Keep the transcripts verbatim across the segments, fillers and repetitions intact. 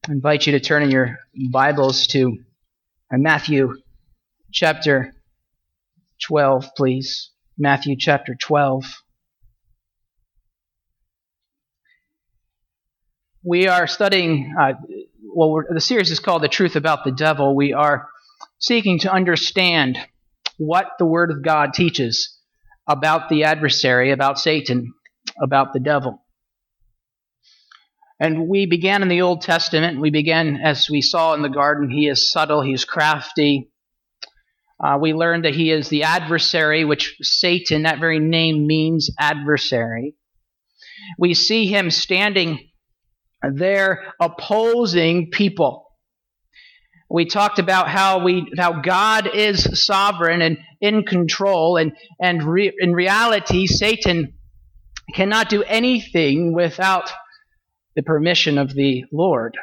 I invite you to turn in your Bibles to Matthew chapter twelve, please. Matthew chapter twelve. We are studying, uh, well, we're, the series is called The Truth About the Devil. We are seeking to understand what the Word of God teaches about the adversary, about Satan, about the devil. And we began in the Old Testament. We began, as we saw in the garden, he is subtle, he is crafty. Uh, we learned that he is the adversary, which Satan, that very name means adversary. We see him standing there opposing people. We talked about how we how God is sovereign and in control, and, and re, in reality, Satan cannot do anything without the permission of the Lord.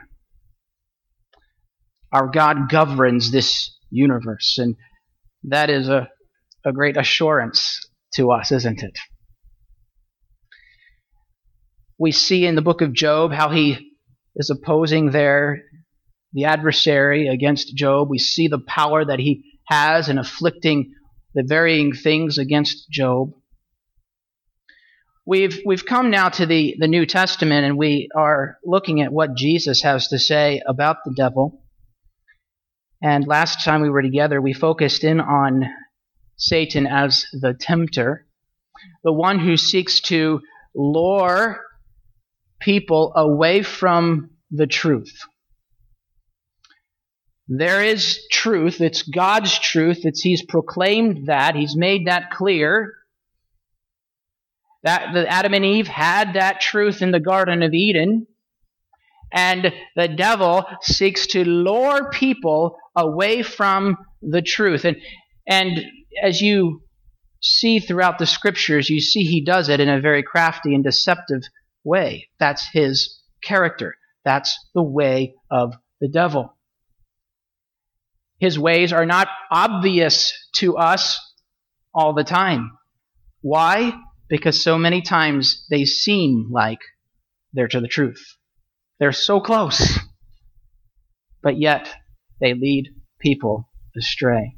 Our God governs this universe, and that is a, a great assurance to us, isn't it? We see in the book of Job how he is opposing there the adversary against Job. We see the power that he has in afflicting the varying things against Job. We've we've come now to the, the New Testament, and we are looking at what Jesus has to say about the devil. And last time we were together, we focused in on Satan as the tempter, the one who seeks to lure people away from the truth. There is truth. It's God's truth. It's He's proclaimed that. He's made that clear. That, that Adam and Eve had that truth in the Garden of Eden, and the devil seeks to lure people away from the truth. And, and as you see throughout the Scriptures, you see he does it in a very crafty and deceptive way. That's his character. That's the way of the devil. His ways are not obvious to us all the time. Why? Because so many times they seem like they're to the truth. They're so close, but yet they lead people astray.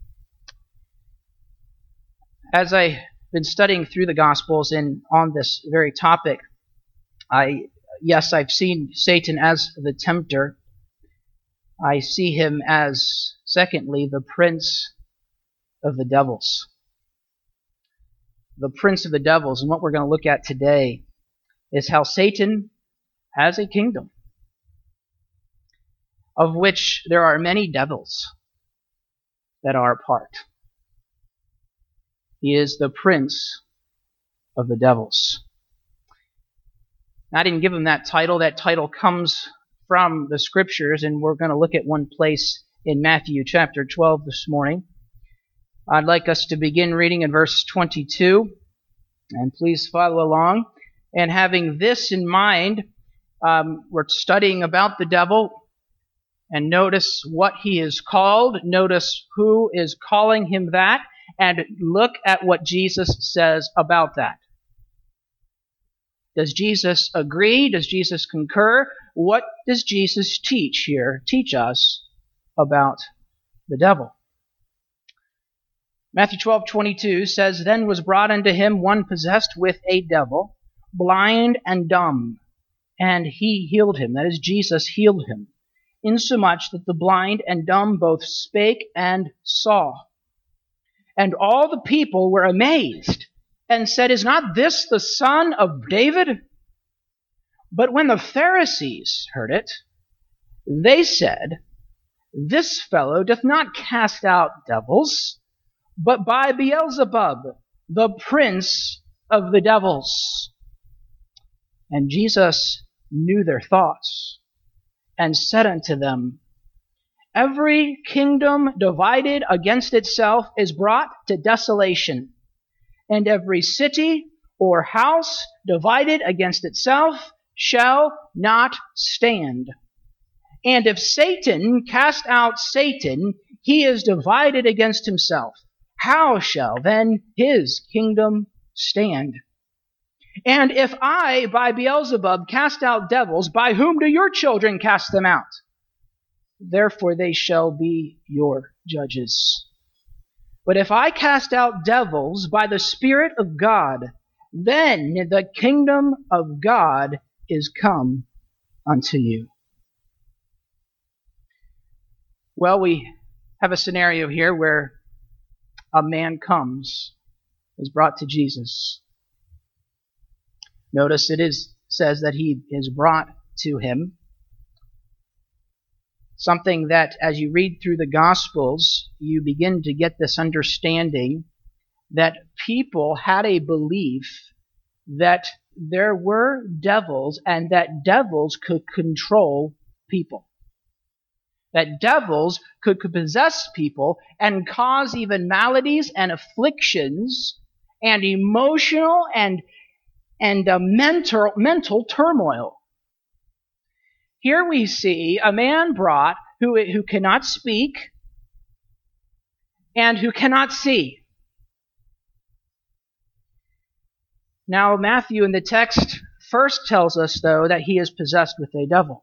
As I've been studying through the Gospels and on this very topic, I yes, I've seen Satan as the tempter. I see him as, secondly, the prince of the devils. The prince of the devils. And what we're going to look at today is how Satan has a kingdom, of which there are many devils that are a part. He is the prince of the devils. I didn't give him that title. That title comes from the Scriptures, and we're going to look at one place in Matthew chapter twelve this morning. I'd like us to begin reading in verse twenty-two, and please follow along. And having this in mind, um, we're studying about the devil, and notice what he is called, notice who is calling him that, and look at what Jesus says about that. Does Jesus agree? Does Jesus concur? What does Jesus teach here, teach us about the devil? Matthew twelve twenty-two says, Then was brought unto him one possessed with a devil, blind and dumb, and he healed him. That is, Jesus healed him, insomuch that the blind and dumb both spake and saw. And all the people were amazed, and said, Is not this the son of David? But when the Pharisees heard it, they said, This fellow doth not cast out devils, but by Beelzebub, the prince of the devils. And Jesus knew their thoughts, and said unto them, Every kingdom divided against itself is brought to desolation, and every city or house divided against itself shall not stand. And if Satan cast out Satan, he is divided against himself. How shall then his kingdom stand? And if I, by Beelzebub, cast out devils, by whom do your children cast them out? Therefore they shall be your judges. But if I cast out devils by the Spirit of God, then the kingdom of God is come unto you. Well, we have a scenario here where a man comes, is brought to Jesus. Notice it is says that he is brought to him. Something that, as you read through the Gospels, you begin to get this understanding that people had a belief that there were devils and that devils could control people. That devils could, could possess people and cause even maladies and afflictions and emotional and, and uh, mental, mental turmoil. Here we see a man brought who, who cannot speak and who cannot see. Now, Matthew in the text first tells us, though, that he is possessed with a devil.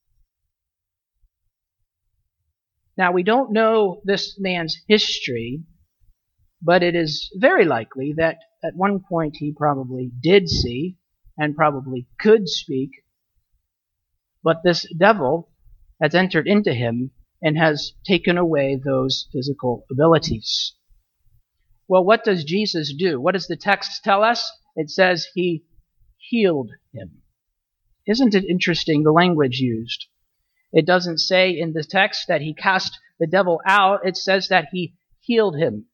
Now, we don't know this man's history, but it is very likely that at one point he probably did see and probably could speak. But this devil has entered into him and has taken away those physical abilities. Well, what does Jesus do? What does the text tell us? It says he healed him. Isn't it interesting, the language used? It doesn't say in the text that he cast the devil out. It says that he healed him.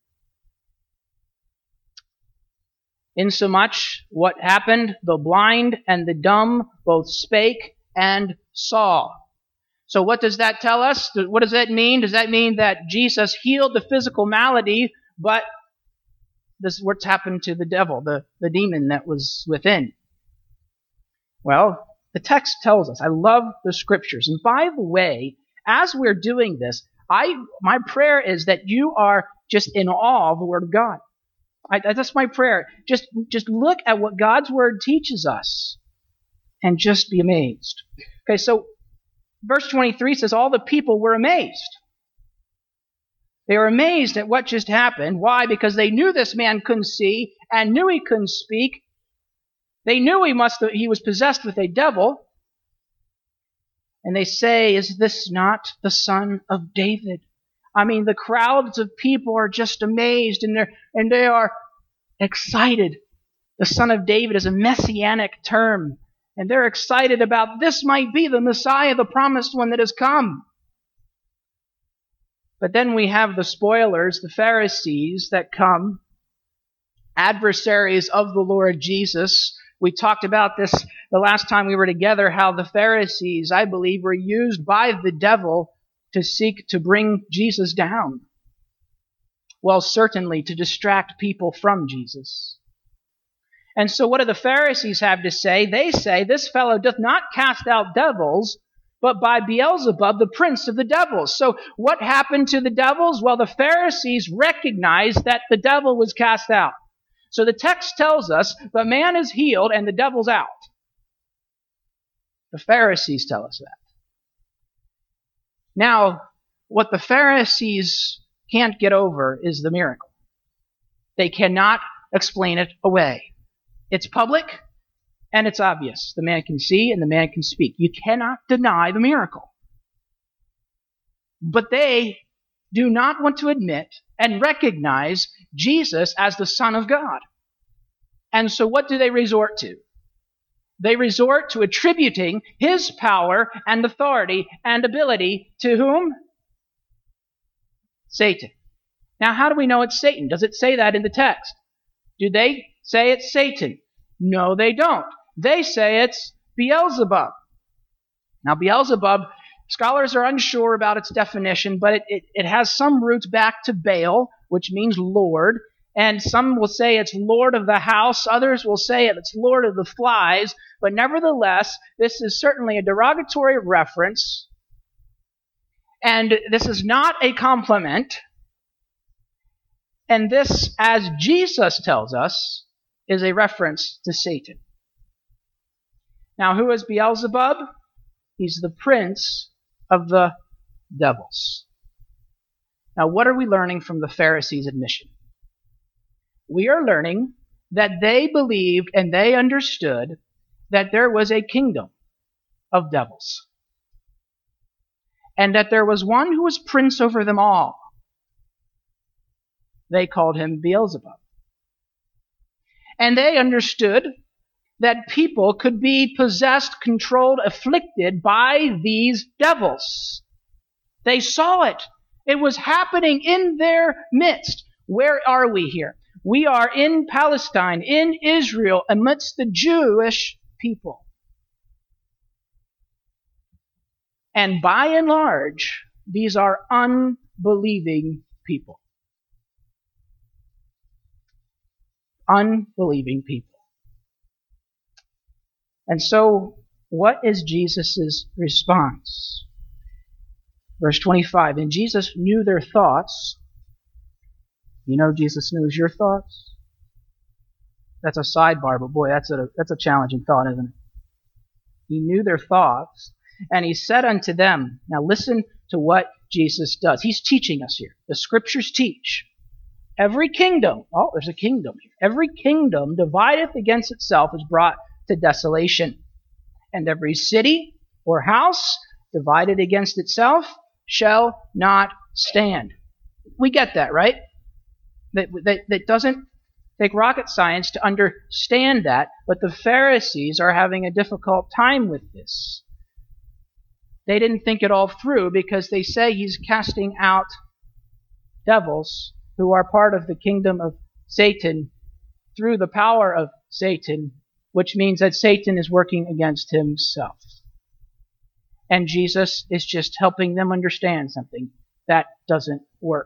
Insomuch, what happened? The blind and the dumb both spake and saw. So what does that tell us? What does that mean? Does that mean that Jesus healed the physical malady, but this is what's happened to the devil, the, the demon that was within? Well, the text tells us. I love the scriptures. And by the way, as we're doing this, I my prayer is that you are just in awe of the Word of God. I, that's my prayer. Just, just look at what God's Word teaches us and just be amazed. Okay, so verse twenty-three says, all the people were amazed. They were amazed at what just happened. Why? Because they knew this man couldn't see and knew he couldn't speak. They knew he must he was possessed with a devil. And they say, is this not the Son of David? I mean, the crowds of people are just amazed and, they're, and they are excited. The Son of David is a messianic term. And they're excited about this might be the Messiah, the promised one that has come. But then we have the spoilers, the Pharisees that come, adversaries of the Lord Jesus. We talked about this the last time we were together, how the Pharisees, I believe, were used by the devil to seek to bring Jesus down. Well, certainly to distract people from Jesus. And so what do the Pharisees have to say? They say, this fellow doth not cast out devils, but by Beelzebub, the prince of the devils. So what happened to the devils? Well, the Pharisees recognized that the devil was cast out. So the text tells us the man is healed and the devil's out. The Pharisees tell us that. Now, what the Pharisees can't get over is the miracle. They cannot explain it away. It's public and it's obvious. The man can see and the man can speak. You cannot deny the miracle. But they do not want to admit and recognize Jesus as the Son of God. And so what do they resort to? They resort to attributing his power and authority and ability to whom? Satan. Now, how do we know it's Satan? Does it say that in the text? Do they say it's Satan? No, they don't. They say it's Beelzebub. Now, Beelzebub, scholars are unsure about its definition, but it, it, it has some roots back to Baal, which means Lord. And some will say it's Lord of the house. Others will say it's Lord of the flies. But nevertheless, this is certainly a derogatory reference. And this is not a compliment. And this, as Jesus tells us, is a reference to Satan. Now, who is Beelzebub? He's the prince of the devils. Now, what are we learning from the Pharisees' admission? We are learning that they believed and they understood that there was a kingdom of devils, and that there was one who was prince over them all. They called him Beelzebub. And they understood that people could be possessed, controlled, afflicted by these devils. They saw it. It was happening in their midst. Where are we here? We are in Palestine, in Israel, amidst the Jewish people. And by and large, these are unbelieving people. Unbelieving people. And so, what is Jesus' response? Verse twenty-five, and Jesus knew their thoughts. You know Jesus knows your thoughts? That's a sidebar, but boy, that's a, that's a challenging thought, isn't it? He knew their thoughts, and he said unto them, now listen to what Jesus does. He's teaching us here. The Scriptures teach. Every kingdom, oh, there's a kingdom here. Every kingdom divideth against itself is brought to desolation. And every city or house divided against itself shall not stand. We get that, right? That, that, that doesn't take rocket science to understand that, but the Pharisees are having a difficult time with this. They didn't think it all through because they say he's casting out devils who are part of the kingdom of Satan through the power of Satan, which means that Satan is working against himself. And Jesus is just helping them understand something. That doesn't work.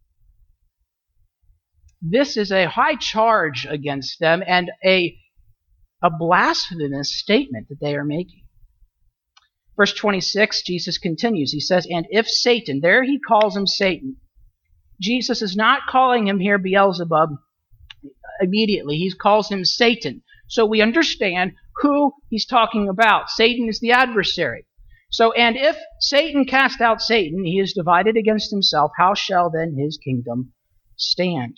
This is a high charge against them and a, a blasphemous statement that they are making. Verse twenty-six, Jesus continues. He says, and if Satan, there he calls him Satan. Jesus is not calling him here Beelzebub immediately. He calls him Satan. So we understand who he's talking about. Satan is the adversary. So, and if Satan cast out Satan, he is divided against himself. How shall then his kingdom stand?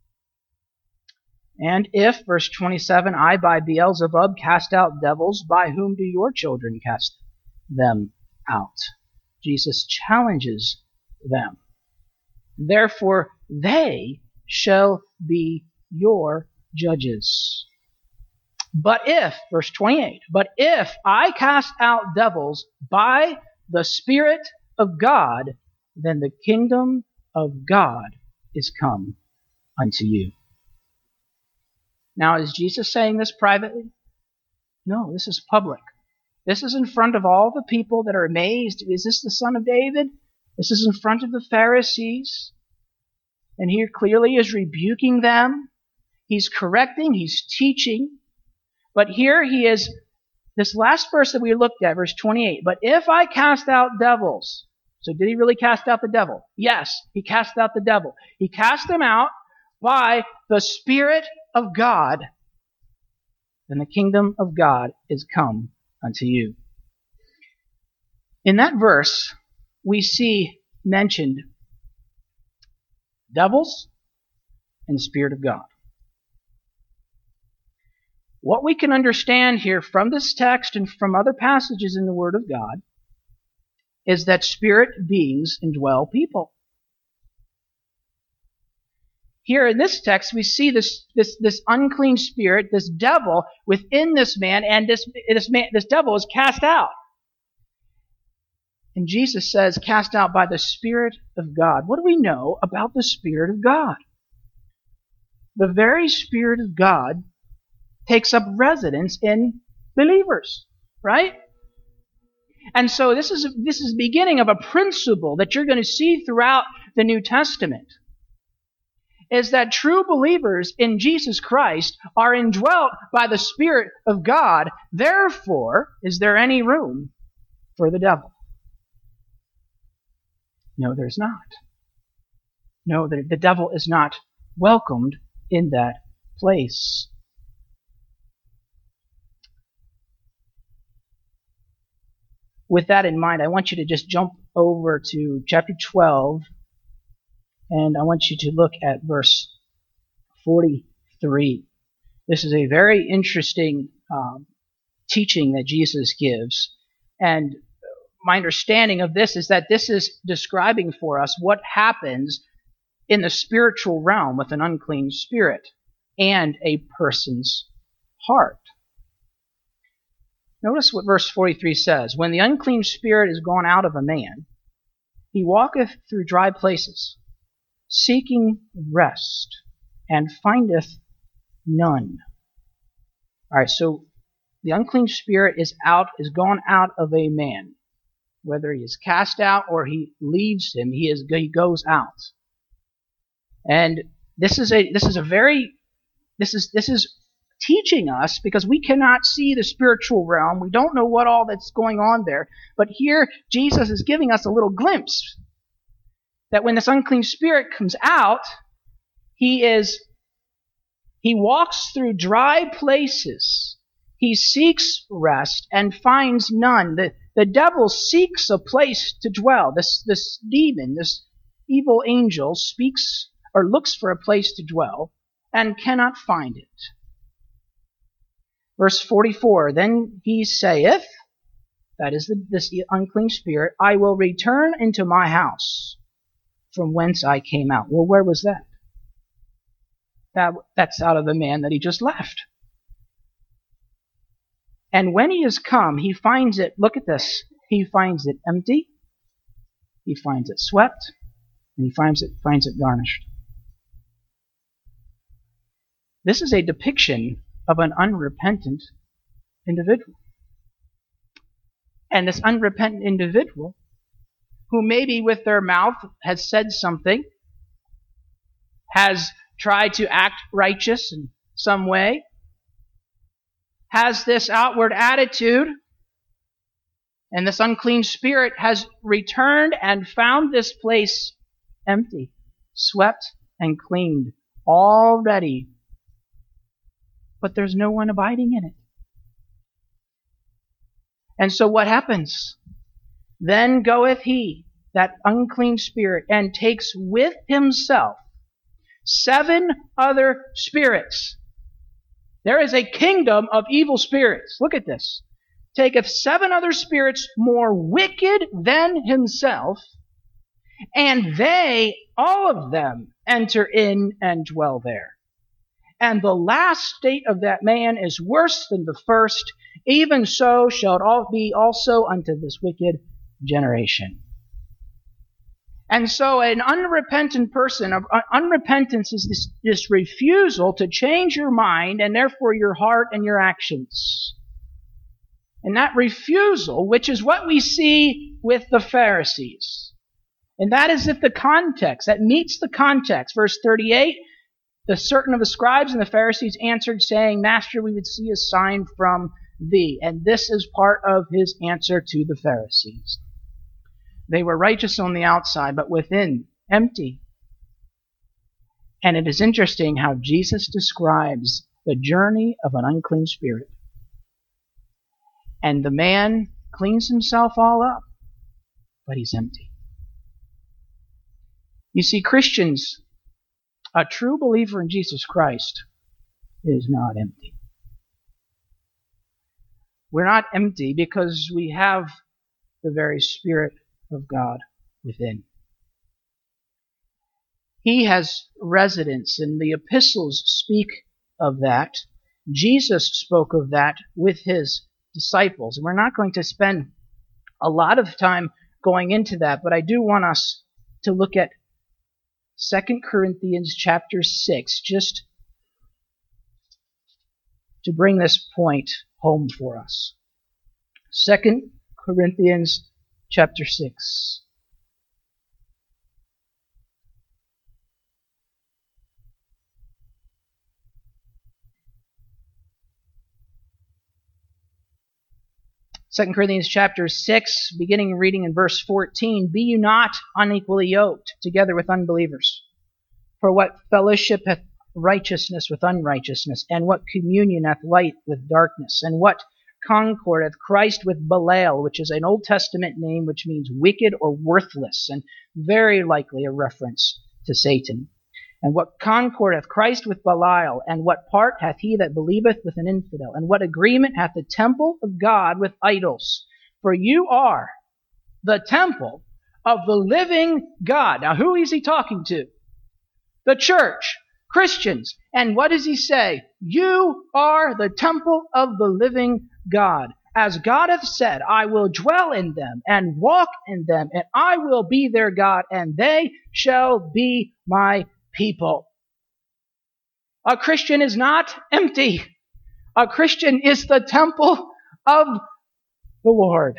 And if, verse twenty-seven, I by Beelzebub cast out devils, by whom do your children cast them out? Jesus challenges them. Therefore, they shall be your judges. But if, verse twenty-eight, but if I cast out devils by the Spirit of God, then the kingdom of God is come unto you. Now, is Jesus saying this privately? No, this is public. This is in front of all the people that are amazed. Is this the Son of David? This is in front of the Pharisees. And he clearly is rebuking them. He's correcting. He's teaching. But here he is, this last verse that we looked at, verse twenty-eight. But if I cast out devils. So did he really cast out the devil? Yes, he cast out the devil. He cast them out by the Spirit of God. Then the kingdom of God is come unto you. In that verse, we see mentioned devils and the Spirit of God. What we can understand here from this text and from other passages in the Word of God is that spirit beings indwell people. Here in this text, we see this, this, this unclean spirit, this devil within this man, and this, this, man, this devil is cast out. And Jesus says, cast out by the Spirit of God. What do we know about the Spirit of God? The very Spirit of God takes up residence in believers, right? And so this is this is the beginning of a principle that you're going to see throughout the New Testament, is that true believers in Jesus Christ are indwelt by the Spirit of God. Therefore, is there any room for the devil? No, there's not. No, the, the devil is not welcomed in that place. with that in mind, I want you to just jump over to chapter twelve, and I want you to look at verse forty-three. This is a very interesting um, teaching that Jesus gives, and my understanding of this is that this is describing for us what happens in the spiritual realm with an unclean spirit and a person's heart. Notice what verse forty-three says. When the unclean spirit is gone out of a man, he walketh through dry places, seeking rest, and findeth none. All right, so the unclean spirit is out, is gone out of a man. Whether he is cast out or he leaves him, he is he goes out. And this is a this is a very this is this is teaching us, because we cannot see the spiritual realm. We don't know what all that's going on there. But here Jesus is giving us a little glimpse that when this unclean spirit comes out, he is he walks through dry places. He seeks rest and finds none. The, the devil seeks a place to dwell. This, this demon, this evil angel, speaks or looks for a place to dwell and cannot find it. Verse forty-four, then he saith, that is the, this unclean spirit, I will return into my house from whence I came out. Well, where was that? That that's out of the man that he just left. And when he has come, he finds it, look at this, he finds it empty, he finds it swept, and he finds it finds it garnished. This is a depiction of an unrepentant individual. And this unrepentant individual, who maybe with their mouth has said something, has tried to act righteous in some way, has this outward attitude, and this unclean spirit has returned and found this place empty, swept and cleaned, all ready. But there's no one abiding in it. And so what happens? Then goeth he, that unclean spirit, and takes with himself seven other spirits. There is a kingdom of evil spirits. Look at this. Taketh seven other spirits more wicked than himself, and they, all of them, enter in and dwell there. And the last state of that man is worse than the first. Even so shall it all be also unto this wicked generation. And so an unrepentant person, unrepentance is this, this refusal to change your mind and therefore your heart and your actions. And that refusal, which is what we see with the Pharisees. And that is if the context, that meets the context. Verse thirty-eight, the certain of the scribes and the Pharisees answered, saying, Master, we would see a sign from thee. And this is part of his answer to the Pharisees. They were righteous on the outside, but within, empty. And it is interesting how Jesus describes the journey of an unclean spirit. And the man cleans himself all up, but he's empty. You see, Christians, a true believer in Jesus Christ is not empty. We're not empty because we have the very Spirit of God within. He has residence, and the epistles speak of that. Jesus spoke of that with his disciples. And we're not going to spend a lot of time going into that, but I do want us to look at Second Corinthians chapter six, just to bring this point home for us. Second Corinthians chapter six. Second Corinthians chapter six, beginning reading in verse fourteen, Be you not unequally yoked together with unbelievers. For what fellowship hath righteousness with unrighteousness? And what communion hath light with darkness? And what concordeth Christ with Belial, which is an Old Testament name which means wicked or worthless, and very likely a reference to Satan. And what concordeth Christ with Belial, and what part hath he that believeth with an infidel? And what agreement hath the temple of God with idols? For you are the temple of the living God. Now, who is he talking to? The church, Christians. And what does he say? You are the temple of the living God. As God hath said, I will dwell in them and walk in them, and I will be their God, and they shall be my people. A Christian is not empty. A Christian is the temple of the Lord.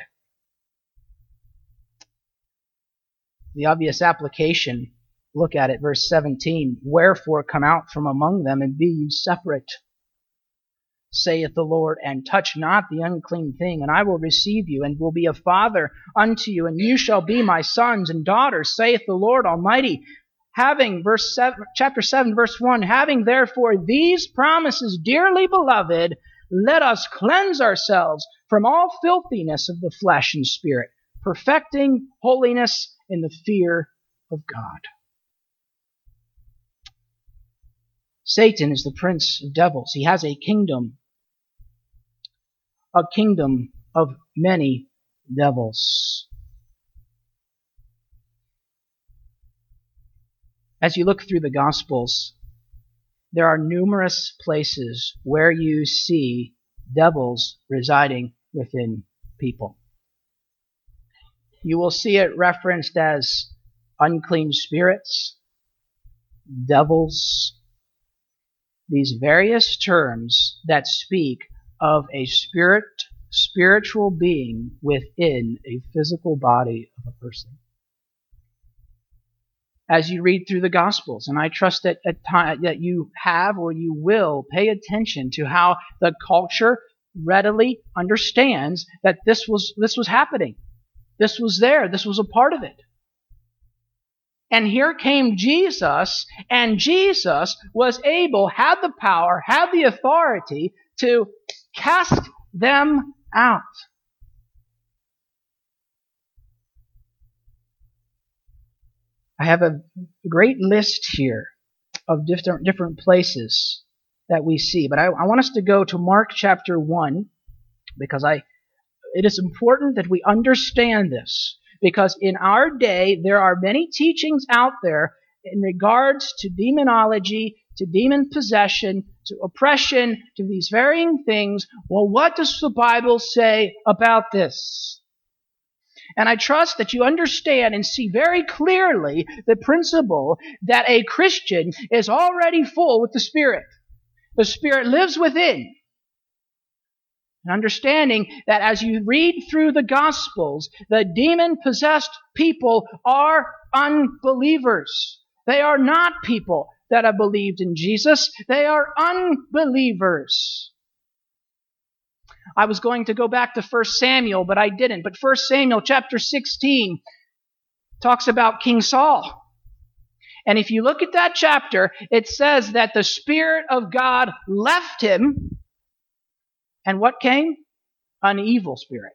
The obvious application, look at it, verse seventeen. Wherefore come out from among them, and be ye separate, saith the Lord, and touch not the unclean thing, and I will receive you, and will be a father unto you, and you shall be my sons and daughters, saith the Lord Almighty. Having, verse seven, chapter seven, verse one, having therefore these promises, dearly beloved, let us cleanse ourselves from all filthiness of the flesh and spirit, perfecting holiness in the fear of God. Satan is the prince of devils. He has a kingdom, a kingdom of many devils. As you look through the Gospels, there are numerous places where you see devils residing within people. You will see it referenced as unclean spirits, devils, these various terms that speak of a spirit, spiritual being within a physical body of a person. As you read through the Gospels, and I trust that at time, that you have or you will pay attention to how the culture readily understands that this was this was happening. This was there. This was a part of it. And here came Jesus, and Jesus was able, had the power, had the authority to cast them out. I have a great list here of different, different places that we see, but I, I want us to go to Mark chapter one, because I it is important that we understand this. Because in our day, there are many teachings out there in regards to demonology, to demon possession, to oppression, to these varying things. Well, what does the Bible say about this? And I trust that you understand and see very clearly the principle that a Christian is already full with the Spirit. The Spirit lives within. And understanding that as you read through the Gospels, the demon-possessed people are unbelievers. They are not people that have believed in Jesus. They are unbelievers. I was going to go back to First Samuel, but I didn't. But First Samuel chapter sixteen talks about King Saul. And if you look at that chapter, it says that the Spirit of God left him. And what came? An evil spirit.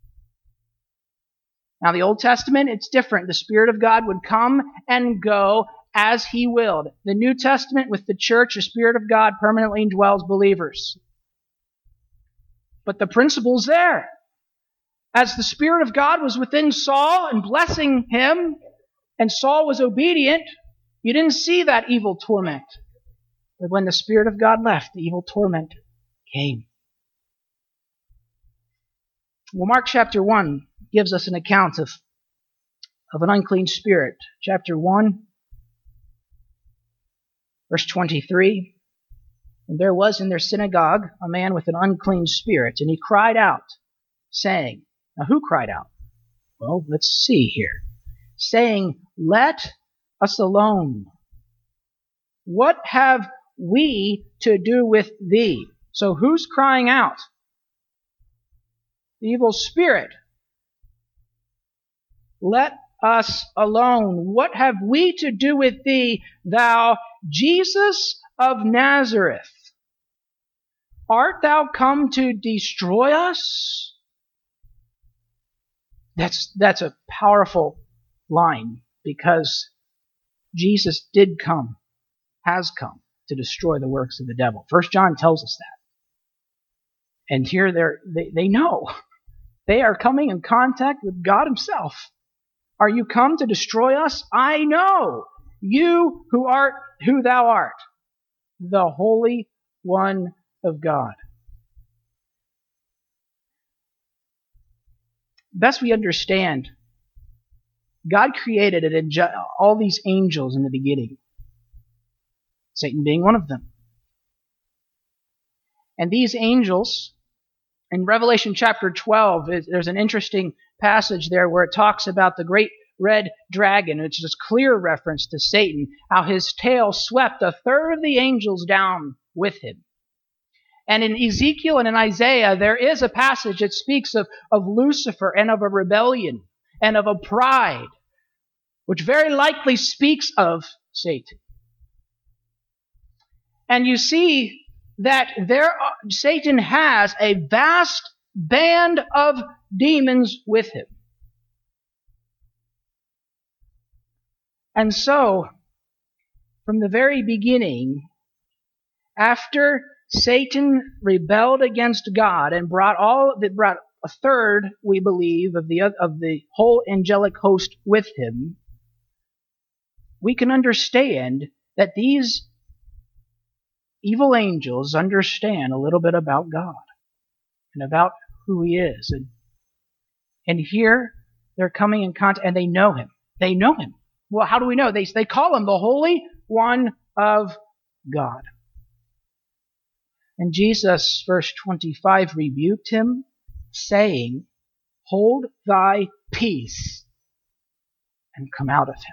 Now, the Old Testament, it's different. The Spirit of God would come and go as He willed. The New Testament, with the church, the Spirit of God permanently indwells believers. But the principle's there. As the Spirit of God was within Saul and blessing him, and Saul was obedient, you didn't see that evil torment. But when the Spirit of God left, the evil torment came. Well, Mark chapter one gives us an account of, of an unclean spirit. Chapter one, verse twenty-three. And there was in their synagogue a man with an unclean spirit, and he cried out, saying, now who cried out? Well, let's see here. Saying, let us alone. What have we to do with thee? So who's crying out? The evil spirit. Let us alone. What have we to do with thee, thou Jesus of Nazareth? art thou come to destroy us? That's, that's a powerful line, because Jesus did come, has come, to destroy the works of the devil. First John tells us that. And here they're, they, they know. They are coming in contact with God himself. Are you come to destroy us? I know you who art who thou art, the Holy One of God. Best we understand, God created it in all these angels in the beginning, Satan being one of them. And these angels, in Revelation chapter twelve, there's an interesting passage there where it talks about the great red dragon, which is a clear reference to Satan, how his tail swept a third of the angels down with him. And in Ezekiel and in Isaiah, there is a passage that speaks of, of Lucifer and of a rebellion and of a pride, which very likely speaks of Satan. And you see that there are, Satan has a vast band of demons with him. And so, from the very beginning, after Satan rebelled against God and brought all that brought a third, we believe, of the of the whole angelic host with him, we can understand that these evil angels understand a little bit about God and about who he is. And, and here they're coming in contact, and they know him. They know him. Well, how do we know? They, they call him the Holy One of God. And Jesus, verse twenty-five, rebuked him, saying, hold thy peace, and come out of him.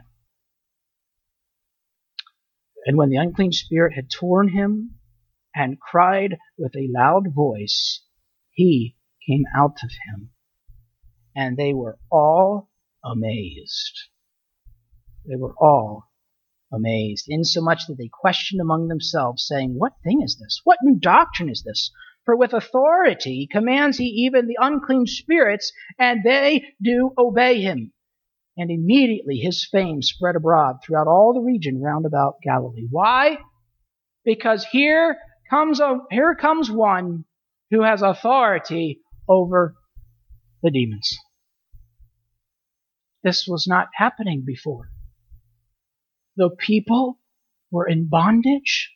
And when the unclean spirit had torn him and cried with a loud voice, he came out of him. And they were all amazed. They were all amazed, insomuch that they questioned among themselves, saying, what thing is this? What new doctrine is this? For with authority commands he even the unclean spirits, and they do obey him. And immediately his fame spread abroad throughout all the region round about Galilee. Why? Because here comes a, here comes one who has authority over the demons. This was not happening before. The people were in bondage.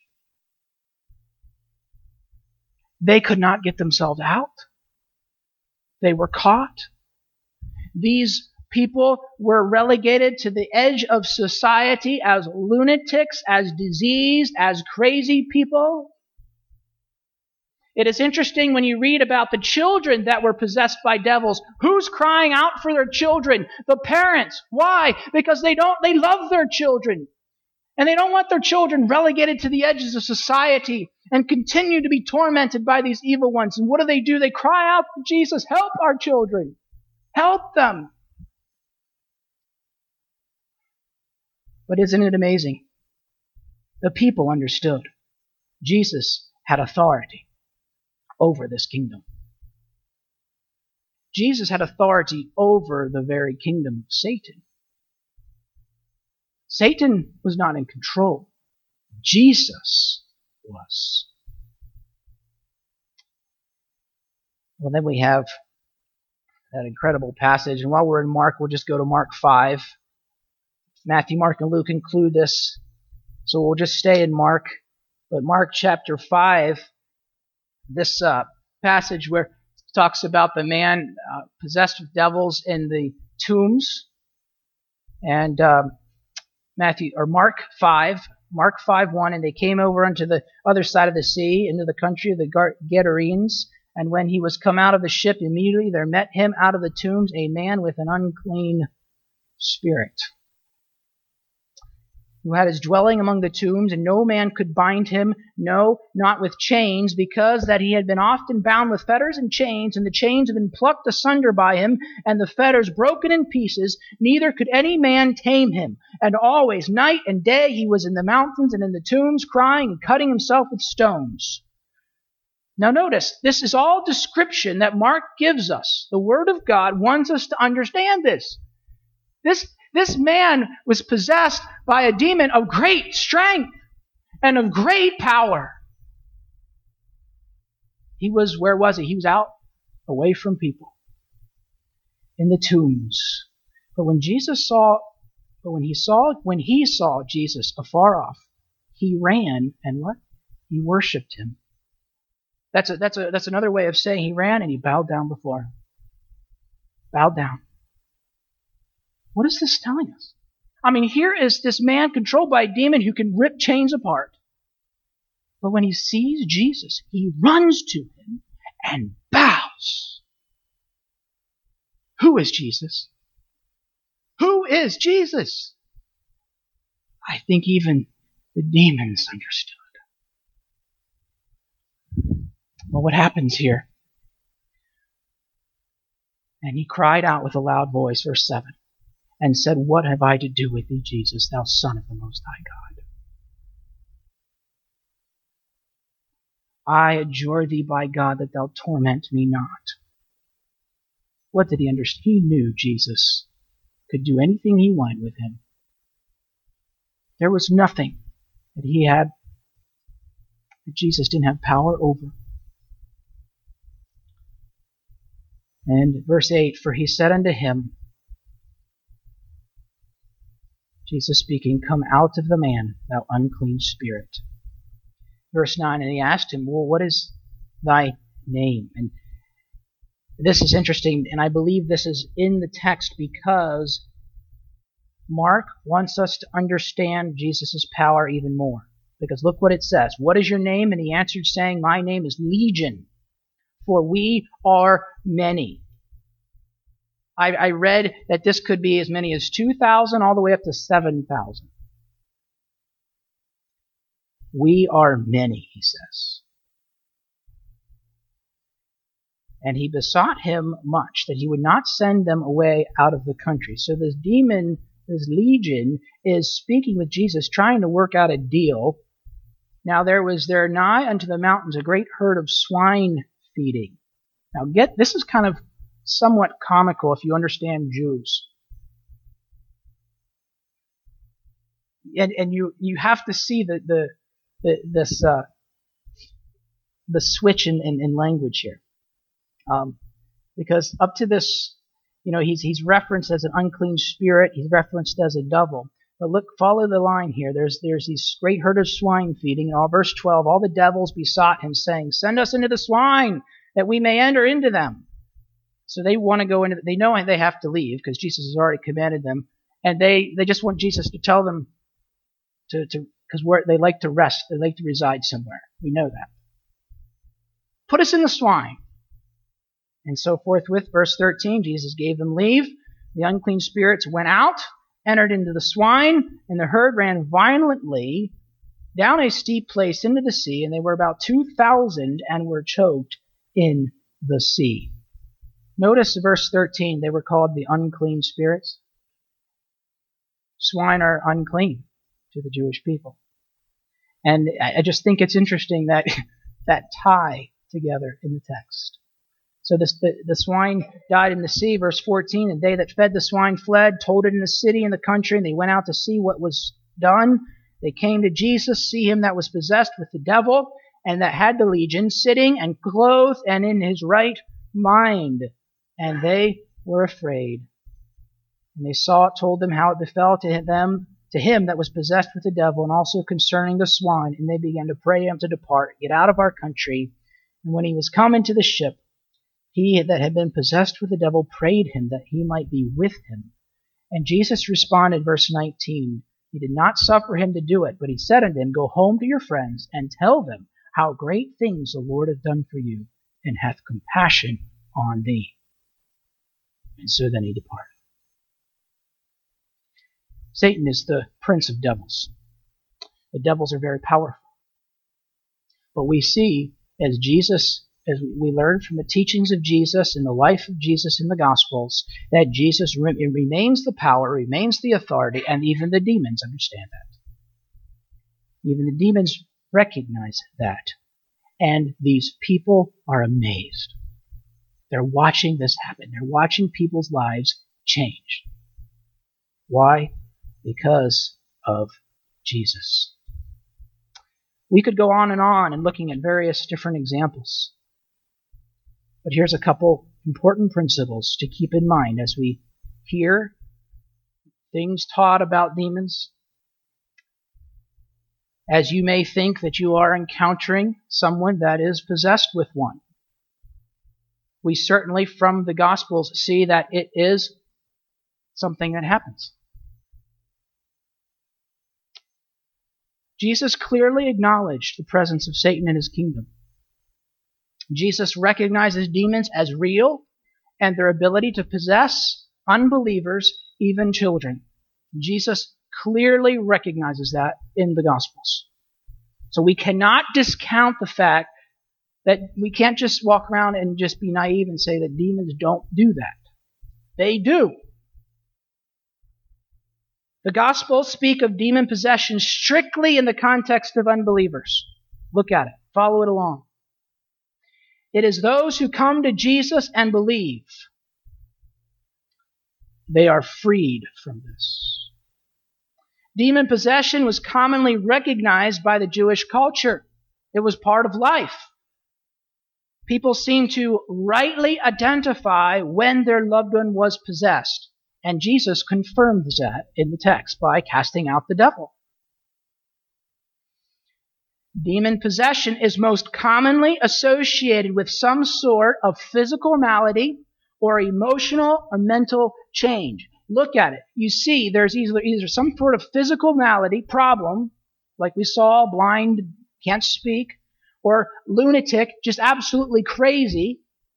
They could not get themselves out. They were caught. These people were relegated to the edge of society as lunatics, as diseased, as crazy people. It is interesting when you read about the children that were possessed by devils. Who's crying out for their children? The parents. Why? Because they don't, they love their children. And they don't want their children relegated to the edges of society and continue to be tormented by these evil ones. And what do they do? They cry out to Jesus, help our children. Help them. But isn't it amazing? The people understood. Jesus had authority over this kingdom. Jesus had authority over the very kingdom of Satan. Satan was not in control. Jesus was. Well, then we have that incredible passage. And while we're in Mark, we'll just go to Mark five. Matthew, Mark, and Luke include this, so we'll just stay in Mark. But Mark chapter five, this uh, passage where it talks about the man uh, possessed with devils in the tombs, and um, Matthew or Mark five, Mark five one, and they came over unto the other side of the sea, into the country of the Gadarenes. And when he was come out of the ship, immediately there met him out of the tombs a man with an unclean spirit, who had his dwelling among the tombs, and no man could bind him, no, not with chains, because that he had been often bound with fetters and chains, and the chains had been plucked asunder by him, and the fetters broken in pieces, neither could any man tame him. And always, night and day, he was in the mountains and in the tombs, crying and cutting himself with stones. Now notice, this is all description that Mark gives us. The Word of God wants us to understand this. This, this man was possessed by a demon of great strength and of great power. He was, where was he? He was out away from people in the tombs. But when Jesus saw, but when he saw, when he saw Jesus afar off, he ran and what? He worshipped him. That's a, that's a, that's another way of saying he ran and he bowed down before him. Bowed down. What is this telling us? I mean, here is this man controlled by a demon who can rip chains apart. But when he sees Jesus, he runs to him and bows. Who is Jesus? Who is Jesus? I think even the demons understood. Well, what happens here? And he cried out with a loud voice, verse seven, and said, "What have I to do with thee, Jesus, thou Son of the Most High God? I adjure thee by God that thou torment me not." What did he understand? He knew Jesus could do anything he wanted with him. There was nothing that he had that Jesus didn't have power over. And verse eight, "For he said unto him," Jesus speaking, "Come out of the man, thou unclean spirit." Verse nine, and he asked him, "Well, what is thy name?" And this is interesting, and I believe this is in the text because Mark wants us to understand Jesus' power even more. Because look what it says. "What is your name?" And he answered, saying, "My name is Legion, for we are many." I, I read that this could be as many as two thousand all the way up to seven thousand. We are many, he says. And he besought him much that he would not send them away out of the country. So this demon, this legion, is speaking with Jesus, trying to work out a deal. Now there was there nigh unto the mountains a great herd of swine feeding. Now get this is kind of somewhat comical if you understand Jews. And and you you have to see the the, the this uh, the switch in, in, in language here. Um, because up to this, you know, he's he's referenced as an unclean spirit, he's referenced as a devil. But look, follow the line here. There's there's these great herd of swine feeding, and all verse twelve, all the devils besought him, saying, "Send us into the swine, that we may enter into them." So they want to go into. They know they have to leave because Jesus has already commanded them, and they they just want Jesus to tell them to to because where they like to rest, they like to reside somewhere. We know that. Put us in the swine. And so forthwith, verse thirteen, Jesus gave them leave. The unclean spirits went out, entered into the swine, and the herd ran violently down a steep place into the sea, and they were about two thousand and were choked in the sea. Notice verse thirteen, they were called the unclean spirits. Swine are unclean to the Jewish people. And I just think it's interesting that that tie together in the text. So this, the, the swine died in the sea, verse fourteen, and they that fed the swine fled, told it in the city and the country, and they went out to see what was done. They came to Jesus, see him that was possessed with the devil, and that had the legion, sitting and clothed and in his right mind. And they were afraid. And they saw it, told them how it befell to them, to him that was possessed with the devil, and also concerning the swine. And they began to pray him to depart, get out of our country. And when he was come into the ship, he that had been possessed with the devil prayed him that he might be with him. And Jesus responded, verse nineteen, he did not suffer him to do it, but he said unto him, Go home to your friends, and tell them how great things the Lord hath done for you, and hath compassion on thee. And so then he departed. Satan is the prince of devils. The devils are very powerful. But we see, as Jesus, as we learn from the teachings of Jesus and the life of Jesus in the Gospels, that Jesus re- remains the power, remains the authority, and even the demons understand that. Even the demons recognize that. And these people are amazed. They're watching this happen. They're watching people's lives change. Why? Because of Jesus. We could go on and on and looking at various different examples. But here's a couple important principles to keep in mind as we hear things taught about demons. As you may think that you are encountering someone that is possessed with one. We certainly from the Gospels see that it is something that happens. Jesus clearly acknowledged the presence of Satan in his kingdom. Jesus recognizes demons as real and their ability to possess unbelievers, even children. Jesus clearly recognizes that in the Gospels. So we cannot discount the fact that we can't just walk around and just be naive and say that demons don't do that. They do. The Gospels speak of demon possession strictly in the context of unbelievers. Look at it. Follow it along. It is those who come to Jesus and believe. They are freed from this. Demon possession was commonly recognized by the Jewish culture. It was part of life. People seem to rightly identify when their loved one was possessed. And Jesus confirmed that in the text by casting out the devil. Demon possession is most commonly associated with some sort of physical malady or emotional or mental change. Look at it. You see there's either, either some sort of physical malady, problem, like we saw, blind, can't speak, or lunatic, just absolutely crazy.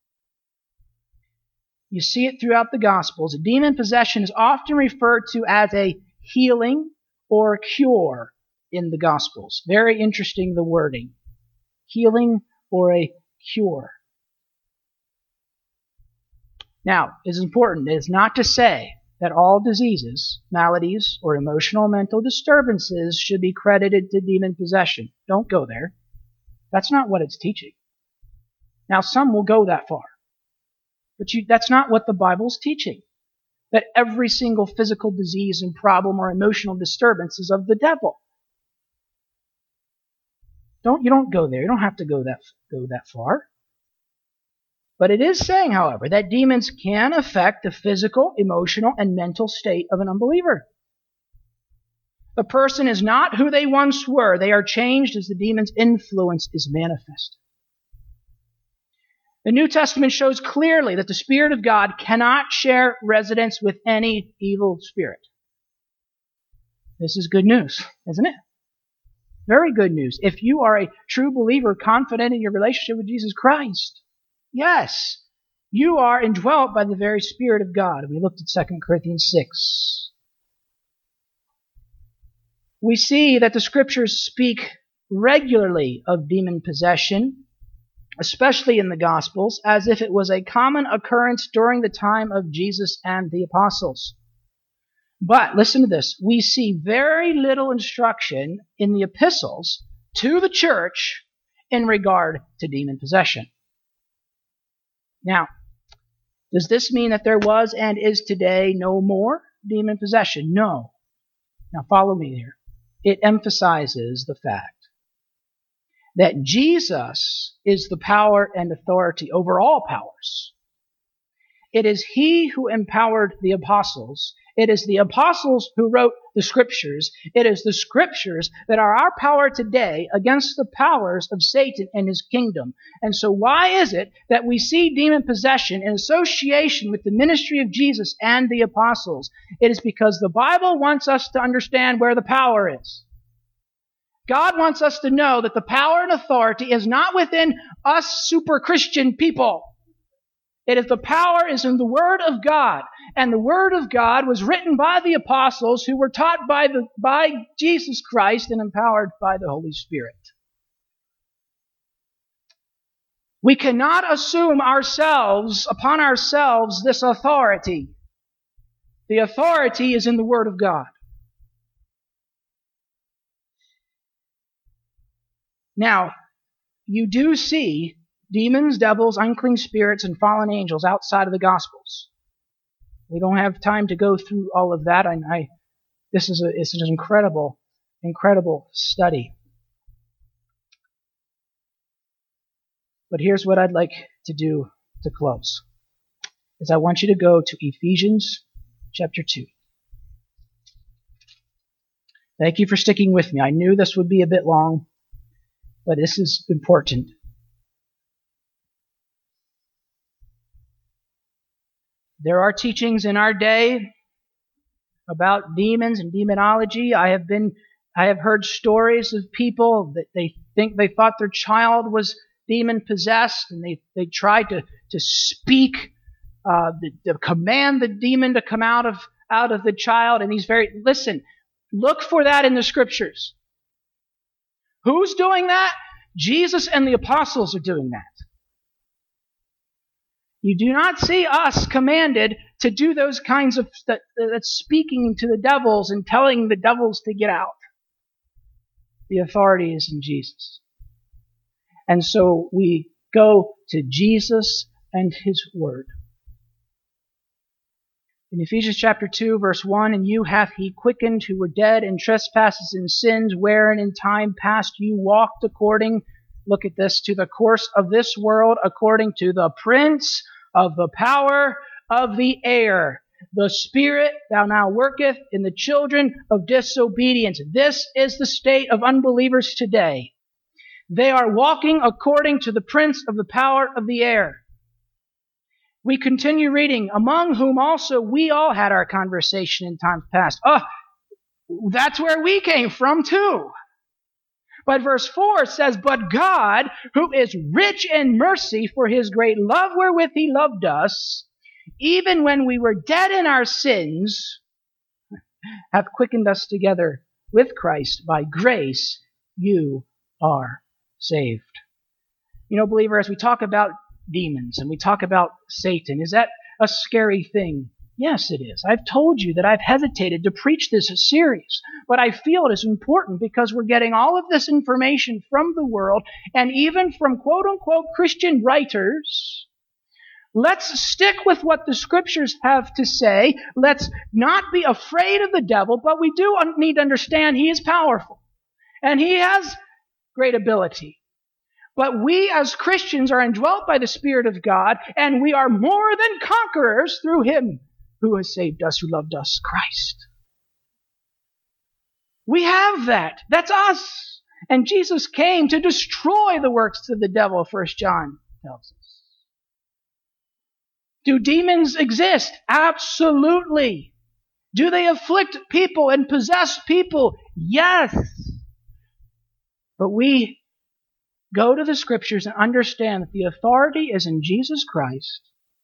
You see it throughout the Gospels. Demon possession is often referred to as a healing or cure in the Gospels. Very interesting, the wording. Healing or a cure. Now, it's important. It is not to say that all diseases, maladies, or emotional mental disturbances should be credited to demon possession. Don't go there. That's not what it's teaching. Now, some will go that far. But you, that's not what the Bible's teaching. That every single physical disease and problem or emotional disturbance is of the devil. Don't, you don't go there. You don't have to go that, go that far. But it is saying, however, that demons can affect the physical, emotional, and mental state of an unbeliever. The person is not who they once were. They are changed as the demon's influence is manifest. The New Testament shows clearly that the Spirit of God cannot share residence with any evil spirit. This is good news, isn't it? Very good news. If you are a true believer, confident in your relationship with Jesus Christ, yes, you are indwelt by the very Spirit of God. We looked at Second Corinthians six. We see that the Scriptures speak regularly of demon possession, especially in the Gospels, as if it was a common occurrence during the time of Jesus and the apostles. But, listen to this, we see very little instruction in the epistles to the church in regard to demon possession. Now, does this mean that there was and is today no more demon possession? No. Now follow me here. It emphasizes the fact that Jesus is the power and authority over all powers. It is He who empowered the apostles. It is the apostles who wrote the Scriptures. It is the Scriptures that are our power today against the powers of Satan and his kingdom. And so why is it that we see demon possession in association with the ministry of Jesus and the apostles? It is because the Bible wants us to understand where the power is. God wants us to know that the power and authority is not within us super Christian people. It is the power is in the Word of God. And the Word of God was written by the apostles who were taught by, the, by Jesus Christ and empowered by the Holy Spirit. We cannot assume ourselves, upon ourselves, this authority. The authority is in the Word of God. Now, you do see demons, devils, unclean spirits, and fallen angels outside of the Gospels. We don't have time to go through all of that. I, I this is a, it's an incredible, incredible study. But here's what I'd like to do to close. Is I want you to go to Ephesians chapter two. Thank you for sticking with me. I knew this would be a bit long, but this is important. There are teachings in our day about demons and demonology. I have been, I have heard stories of people that they think they thought their child was demon possessed, and they, they tried to, to speak, uh, the, to command the demon to come out of, out of the child. And he's very, listen, look for that in the scriptures. Who's doing that? Jesus and the apostles are doing that. You do not see us commanded to do those kinds of, that, that's speaking to the devils and telling the devils to get out. The authority is in Jesus. And so we go to Jesus and His Word. In Ephesians chapter two, verse one, "And you hath He quickened who were dead in trespasses and sins, wherein in time past you walked according," look at this, "to the course of this world, according to the prince of the power of the air, the spirit thou now worketh in the children of disobedience." This is the state of unbelievers today. They are walking according to the prince of the power of the air. We continue reading, "Among whom also we all had our conversation in times past." Oh, that's where we came from too. But verse four says, "But God, who is rich in mercy for His great love wherewith He loved us, even when we were dead in our sins, hath quickened us together with Christ. By grace you are saved." You know, believer, as we talk about demons and we talk about Satan, is that a scary thing? Yes, it is. I've told you that I've hesitated to preach this series, but I feel it is important because we're getting all of this information from the world and even from quote-unquote Christian writers. Let's stick with what the Scriptures have to say. Let's not be afraid of the devil, but we do need to understand he is powerful and he has great ability. But we as Christians are indwelt by the Spirit of God, and we are more than conquerors through Him who has saved us, who loved us, Christ. We have that. That's us. And Jesus came to destroy the works of the devil, First John tells us. Do demons exist? Absolutely. Do they afflict people and possess people? Yes. But we go to the Scriptures and understand that the authority is in Jesus Christ.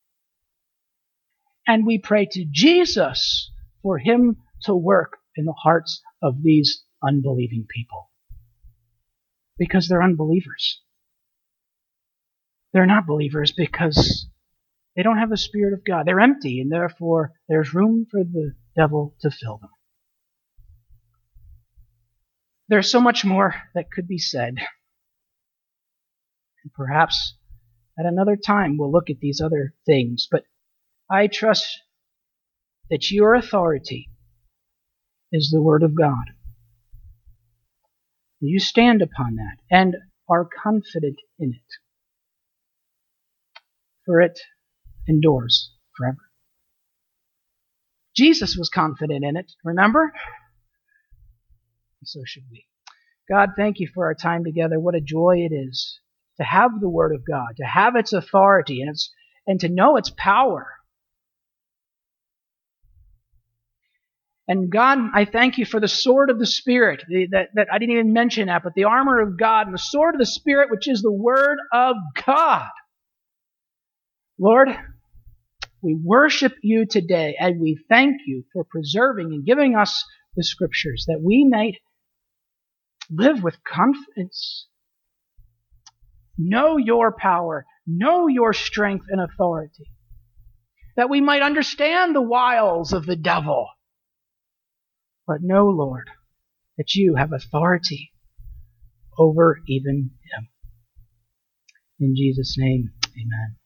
And we pray to Jesus for Him to work in the hearts of these unbelieving people. Because they're unbelievers. They're not believers because they don't have the Spirit of God. They're empty, and therefore there's room for the devil to fill them. There's so much more that could be said. And perhaps at another time we'll look at these other things. But I trust that your authority is the Word of God. You stand upon that and are confident in it. For it endures forever. Jesus was confident in it, remember? And so should we. God, thank you for our time together. What a joy it is to have the Word of God, to have its authority and its and to know its power. And God, I thank you for the sword of the Spirit, the, that, that I didn't even mention that, but the armor of God and the sword of the Spirit, which is the Word of God. Lord, we worship you today, and we thank you for preserving and giving us the Scriptures, that we might live with confidence, know your power, know your strength and authority, that we might understand the wiles of the devil, but know, Lord, that you have authority over even him. In Jesus' name, amen.